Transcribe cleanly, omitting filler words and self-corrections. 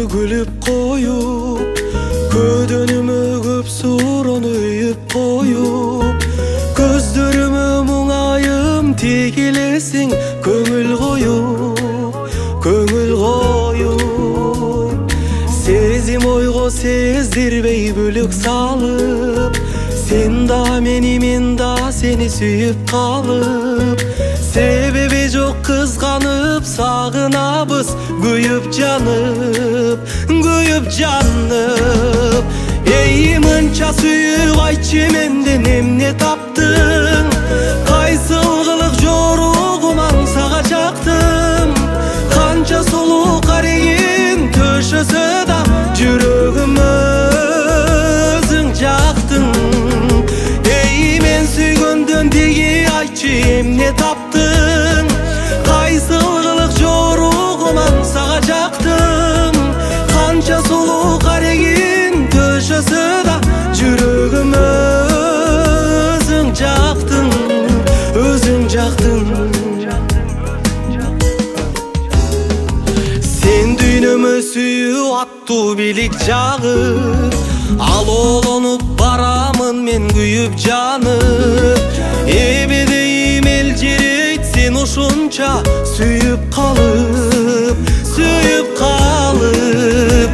күлүп коюп, көдөнүмө көп суроону үйүп коюп, көздөрүмө мұңайым тегелесиң, көңүл коюп, көңүл коюп. Сезим ойго сездирбей бөлүк салып, сен да мени, мен да сени сүйүп калып, себеби жок кызганып сагынабыз, күйүп жанып, күйүп жанып. Эй мынча сүйүп айтчы менден эмне таптың, кайсыл кылык жоругуман сага чактым, канча сулуу карегин төшөсө да жүрөгүмө өзүң жактың. Эй мен сүйгөндөн тиги айтчы эмне таптың, кайсыл кылык жоругуман сага чактым, канча сулуу карегин төшөсө да жүрөгүмө өзүң жактың, өзүң жактың. Сен дүйнөмө сүйүү аттуу бийлик жагып, ал олонуп барамын мен күйүп жанып. Эбедейим элжирейт сен ушунча сүйүп калып, сүйүп калып.